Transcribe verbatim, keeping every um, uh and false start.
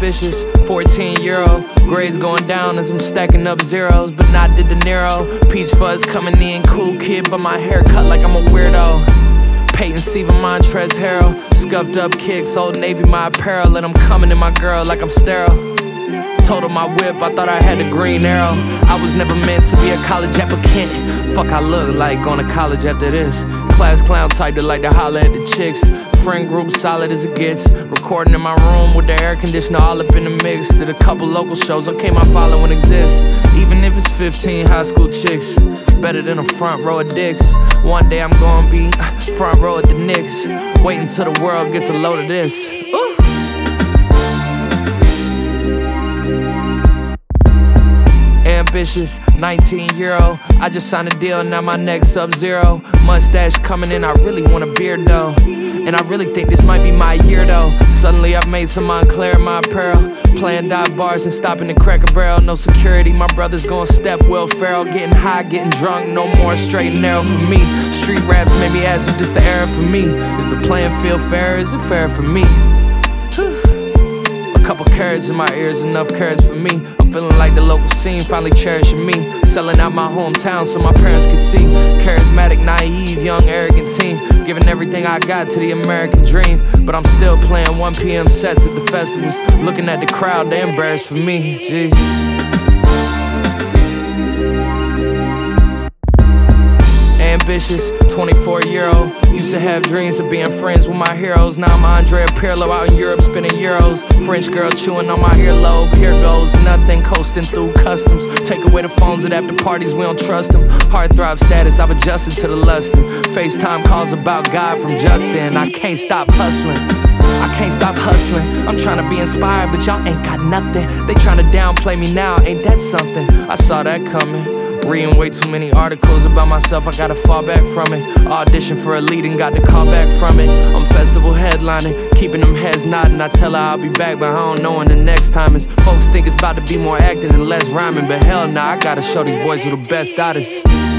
Ambitious, fourteen year old. Grades going down as I'm stacking up zeros, but not the De Niro. Peach fuzz coming in, cool kid, but my hair cut like I'm a weirdo. Peyton Siva, Montrez Harrell. Scuffed up kicks, Old Navy my apparel, and I'm coming in my girl like I'm sterile. Told her my whip, I thought I had a green arrow. I was never meant to be a college applicant. Fuck I look like going to college after this. Class clown type that like to holler at the chicks. Friend group solid as it gets. Recording in my room with the air conditioner all up in the mix. Did a couple local shows, okay my following exists. Even if it's fifteen high school chicks, better than a front row of dicks. One day I'm gonna be front row at the Knicks. Wait until the world gets a load of this. Ooh. Ambitious, nineteen year old. I just signed a deal, now my neck's sub-zero. Mustache coming in, I really want a beard though. And I really think this might be my year though. Suddenly I've made some Montclair in my apparel. Playing dive bars and stopping the Cracker Barrel. No security, my brother's gon' step Will Ferrell. Getting high, getting drunk, no more straight and narrow for me. Street raps made me ask if this the era for me. Is the playing field fair, is it fair for me? A couple carrots in my ears, enough carrots for me. I'm feeling like the local scene finally cherishing me. Selling out my hometown so my parents can see. Charismatic, naive, young, arrogant teen. Giving everything I got to the American dream. But I'm still playing one P M sets at the festivals. Looking at the crowd, they embarrassed for me, jeez. Ambitious, twenty-four year old. Used to have dreams of being friends with my heroes. Now I'm Andrea Pirlo out in Europe spinning euros. French girl chewing on my earlobe. Here goes nothing, coasting through customs. Take away the phones at after parties, we don't trust them. Heartthrob status, I've adjusted to the lustin'. FaceTime calls about God from Justin. I can't stop hustling. I can't stop hustling. I'm trying to be inspired, but y'all ain't got nothing. They trying to downplay me now, ain't that something? I saw that coming. Reading way too many articles about myself, I gotta fall back from it. Audition for a lead and got the call back from it. I'm festival headlining, keeping them heads nodding. I tell her I'll be back, but I don't know when the next time is. Folks think it's about to be more acting and less rhyming, but hell nah, I gotta show these boys who the best artists.